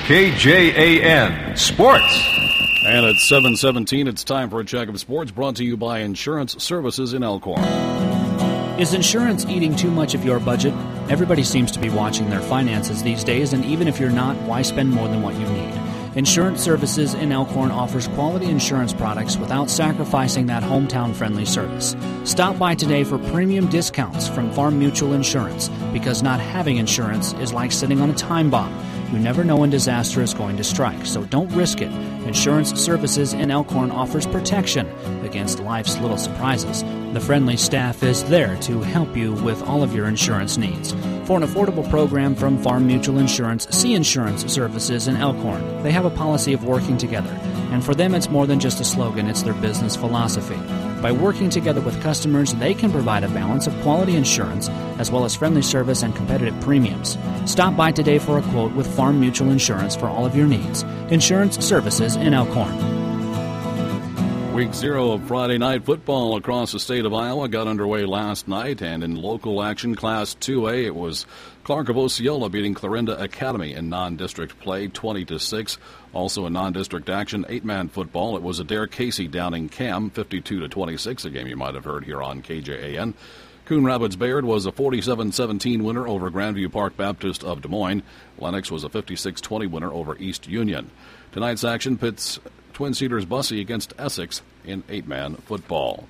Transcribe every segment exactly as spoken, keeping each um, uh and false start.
K J A N Sports. And at seven seventeen, it's time for a check of sports brought to you by Insurance Services in Elkhorn. Is insurance eating too much of your budget? Everybody seems to be watching their finances these days, and even if you're not, why spend more than what you need? Insurance Services in Elkhorn offers quality insurance products without sacrificing that hometown-friendly service. Stop by today for premium discounts from Farm Mutual Insurance, because not having insurance is like sitting on a time bomb. You never know when disaster is going to strike, so don't risk it. Insurance Services in Elkhorn offers protection against life's little surprises. The friendly staff is there to help you with all of your insurance needs. For an affordable program from Farm Mutual Insurance, see Insurance Services in Elkhorn. They have a policy of working together, and for them it's more than just a slogan, it's their business philosophy. By working together with customers, they can provide a balance of quality insurance as well as friendly service and competitive premiums. Stop by today for a quote with Farm Mutual Insurance for all of your needs. Insurance Services in Elkhorn. Week zero of Friday night football across the state of Iowa got underway last night, and in local action Class two A, it was Clark of Osceola beating Clarinda Academy in non-district play twenty to six. Also in non-district action, eight-man football, it was Adair Casey downing Cam fifty-two to twenty-six, a game you might have heard here on K J A N. Coon Rapids Bayard was a forty-seven seventeen winner over Grandview Park Baptist of Des Moines. Lennox was a fifty-six twenty winner over East Union. Tonight's action pits Twin Cedars Bussey against Essex in eight-man football.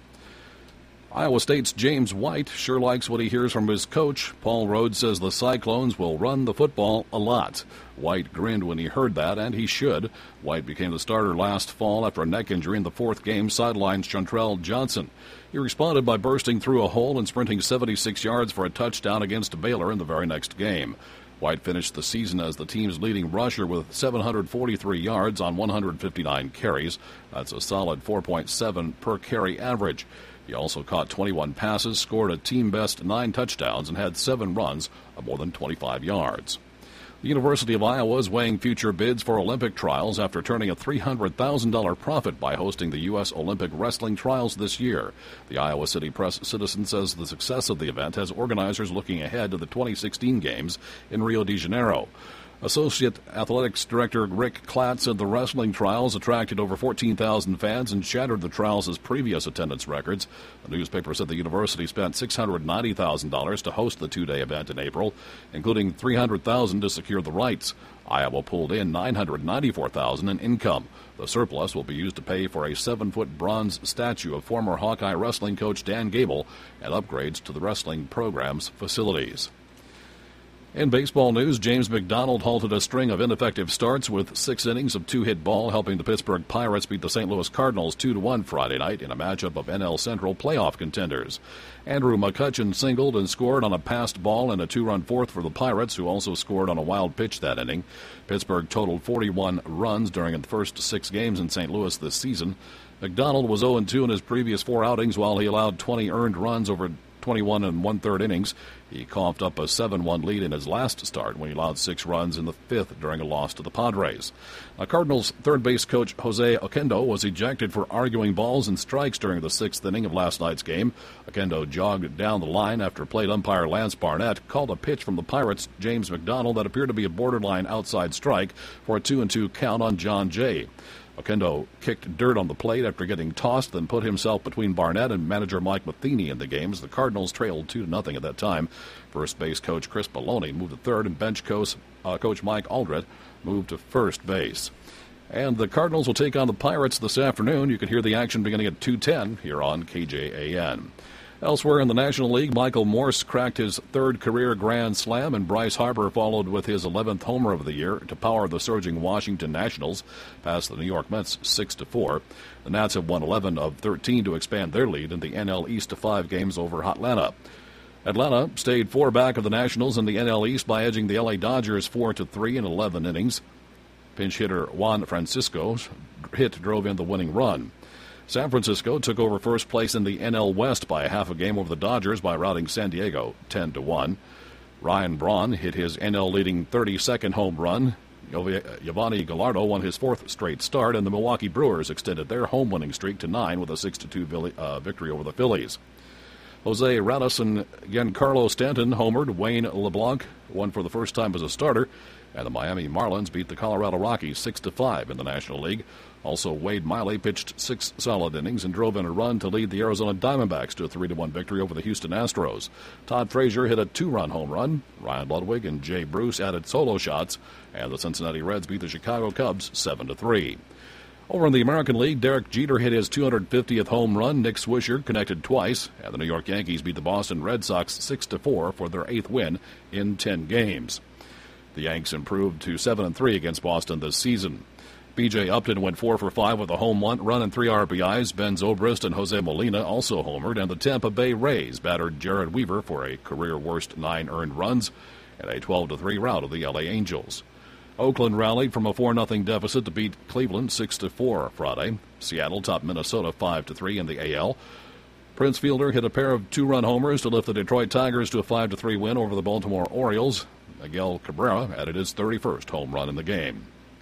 Iowa State's James White sure likes what he hears from his coach. Paul Rhodes says the Cyclones will run the football a lot. White grinned when he heard that, and he should. White became the starter last fall after a neck injury in the fourth game, sidelines Chantrell Johnson. He responded by bursting through a hole and sprinting seventy-six yards for a touchdown against Baylor in the very next game. White finished the season as the team's leading rusher with seven hundred forty-three yards on one hundred fifty-nine carries. That's a solid four point seven per carry average. He also caught twenty-one passes, scored a team-best nine touchdowns, and had seven runs of more than twenty-five yards. The University of Iowa is weighing future bids for Olympic trials after turning a three hundred thousand dollars profit by hosting the U S Olympic Wrestling Trials this year. The Iowa City Press-Citizen says the success of the event has organizers looking ahead to the twenty sixteen Games in Rio de Janeiro. Associate Athletics Director Rick Klatt said the wrestling trials attracted over fourteen thousand fans and shattered the trials' previous attendance records. The newspaper said the university spent six hundred ninety thousand dollars to host the two-day event in April, including three hundred thousand dollars to secure the rights. Iowa pulled in nine hundred ninety-four thousand dollars in income. The surplus will be used to pay for a seven-foot bronze statue of former Hawkeye wrestling coach Dan Gable and upgrades to the wrestling program's facilities. In baseball news, James McDonald halted a string of ineffective starts with six innings of two-hit ball, helping the Pittsburgh Pirates beat the Saint Louis Cardinals two to one Friday night in a matchup of N L Central playoff contenders. Andrew McCutchen singled and scored on a passed ball and a two-run fourth for the Pirates, who also scored on a wild pitch that inning. Pittsburgh totaled forty-one runs during the first six games in Saint Louis this season. McDonald was oh and two in his previous four outings, while he allowed twenty earned runs over twenty-one and one-third innings. He coughed up a seven one lead in his last start when he allowed six runs in the fifth during a loss to the Padres. Now, Cardinals third base coach Jose Oquendo was ejected for arguing balls and strikes during the sixth inning of last night's game. Oquendo jogged down the line after plate umpire Lance Barnett called a pitch from the Pirates' James McDonald that appeared to be a borderline outside strike for a two and two count on John Jay. Oquendo kicked dirt on the plate after getting tossed, then put himself between Barnett and manager Mike Matheny in the game as the Cardinals trailed two to nothing at that time. First base coach Chris Maloney moved to third, and bench coach, uh, coach Mike Aldred moved to first base. And the Cardinals will take on the Pirates this afternoon. You can hear the action beginning at two ten here on K J A N. Elsewhere in the National League, Michael Morse cracked his third career grand slam, and Bryce Harper followed with his eleventh homer of the year to power the surging Washington Nationals past the New York Mets six to four. The Nats have won eleven of thirteen to expand their lead in the N L East to five games over Atlanta. Atlanta stayed four back of the Nationals in the N L East by edging the L A Dodgers four to three in eleven innings. Pinch hitter Juan Francisco's hit drove in the winning run. San Francisco took over first place in the N L West by a half a game over the Dodgers by routing San Diego ten to one. Ryan Braun hit his N L-leading thirty-second home run. Giovanni Gallardo won his fourth straight start, and the Milwaukee Brewers extended their home-winning streak to nine with a six to two uh, victory over the Phillies. Jose Reyes and Giancarlo Stanton homered. Wayne LeBlanc won for the first time as a starter, And the Miami Marlins beat the Colorado Rockies six to five in the National League. Also, Wade Miley pitched six solid innings and drove in a run to lead the Arizona Diamondbacks to a three to one victory over the Houston Astros. Todd Frazier hit a two-run home run. Ryan Ludwig and Jay Bruce added solo shots, and the Cincinnati Reds beat the Chicago Cubs seven to three. Over in the American League, Derek Jeter hit his two hundred fiftieth home run. Nick Swisher connected twice, and the New York Yankees beat the Boston Red Sox six to four for their eighth win in ten games. The Yanks improved to seven and three against Boston this season. B J Upton went four for five with a home run and three R B Is. Ben Zobrist and Jose Molina also homered, and the Tampa Bay Rays battered Jared Weaver for a career-worst nine earned runs and a twelve to three rout of the L A Angels. Oakland rallied from a four nothing deficit to beat Cleveland six to four Friday. Seattle topped Minnesota five to three in the A L. Prince Fielder hit a pair of two-run homers to lift the Detroit Tigers to a five to three win over the Baltimore Orioles. Miguel Cabrera added his thirty-first home run in the game.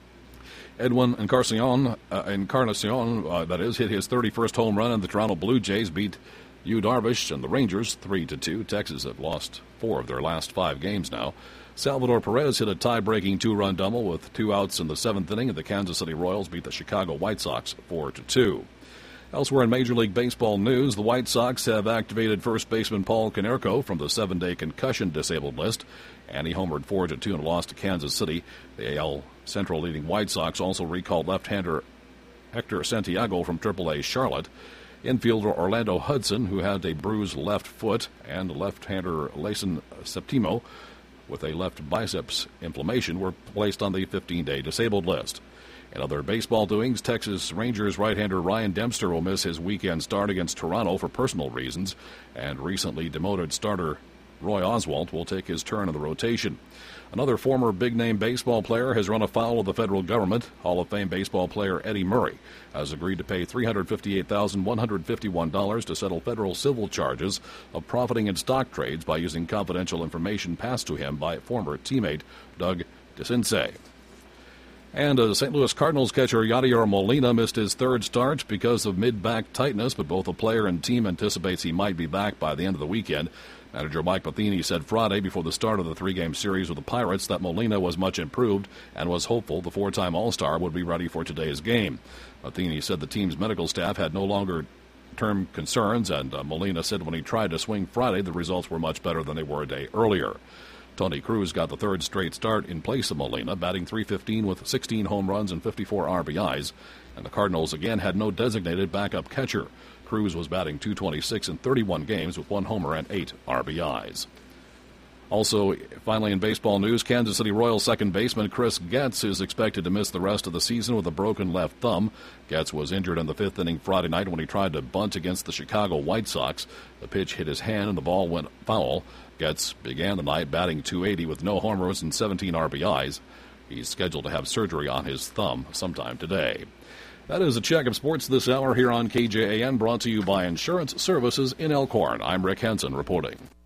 Edwin Encarnacion, uh, Encarnacion uh, that is, hit his thirty-first home run, and the Toronto Blue Jays beat Yu Darvish and the Rangers three to two. Texas have lost four of their last five games now. Salvador Perez hit a tie-breaking two-run double with two outs in the seventh inning, and the Kansas City Royals beat the Chicago White Sox four to two. Elsewhere in Major League Baseball news, the White Sox have activated first baseman Paul Konerko from the seven-day concussion disabled list, and he homered four to two in a loss to Kansas City. The A L Central leading White Sox also recalled left-hander Hector Santiago from triple A Charlotte. Infielder Orlando Hudson, who had a bruised left foot, and left-hander Layson Septimo with a left biceps inflammation were placed on the fifteen-day disabled list. In other baseball doings, Texas Rangers right-hander Ryan Dempster will miss his weekend start against Toronto for personal reasons, and recently demoted starter Roy Oswalt will take his turn in the rotation. Another former big-name baseball player has run afoul of the federal government. Hall of Fame baseball player Eddie Murray has agreed to pay three hundred fifty-eight thousand one hundred fifty-one dollars to settle federal civil charges of profiting in stock trades by using confidential information passed to him by former teammate Doug DeCinces. And uh, Saint Louis Cardinals catcher Yadier Molina missed his third start because of mid-back tightness, but both the player and team anticipates he might be back by the end of the weekend. Manager Mike Matheny said Friday before the start of the three-game series with the Pirates that Molina was much improved and was hopeful the four-time All-Star would be ready for today's game. Matheny said the team's medical staff had no longer term concerns, and uh, Molina said when he tried to swing Friday, the results were much better than they were a day earlier. Tony Cruz got the third straight start in place of Molina, batting three fifteen with sixteen home runs and fifty-four R B Is, and the Cardinals again had no designated backup catcher. Cruz was batting two twenty-six in thirty-one games with one homer and eight R B Is. Also, finally in baseball news, Kansas City Royals second baseman Chris Getz is expected to miss the rest of the season with a broken left thumb. Getz was injured in the fifth inning Friday night when he tried to bunt against the Chicago White Sox. The pitch hit his hand and the ball went foul. Getz began the night batting two eighty with no homers and seventeen R B Is. He's scheduled to have surgery on his thumb sometime today. That is a check of sports this hour here on K J A N, brought to you by Insurance Services in Elkhorn. I'm Rick Henson reporting.